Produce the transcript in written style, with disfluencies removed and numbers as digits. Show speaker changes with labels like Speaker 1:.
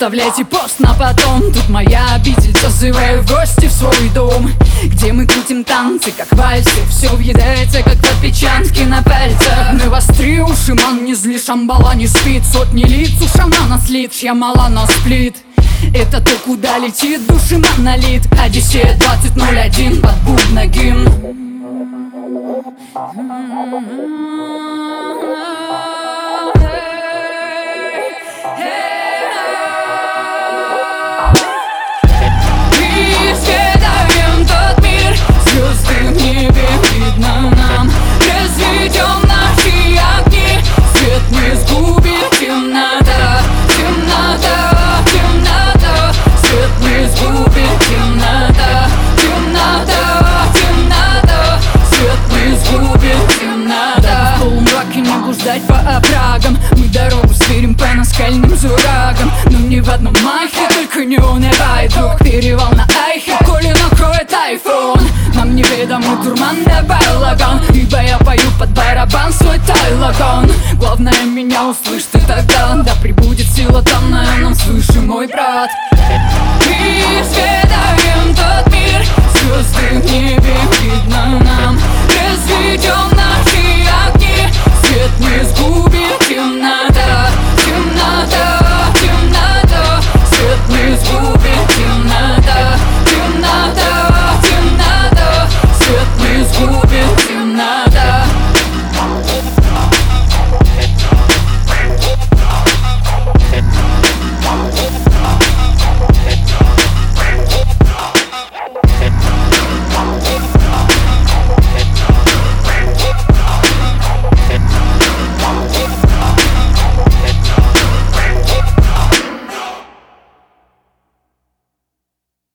Speaker 1: оставляйте пост на потом. Тут моя обитель, зазываю в гости в свой дом, где мы крутим танцы, как вальсы. Все въедается, как отпечатки на пальцах. Навостри уши, ман, не зли, шамбала не спит. Сотни лиц у шамана слит, чья мала на сплит. Это то, куда летит души монолит. Одиссея 2001 под бубнагин.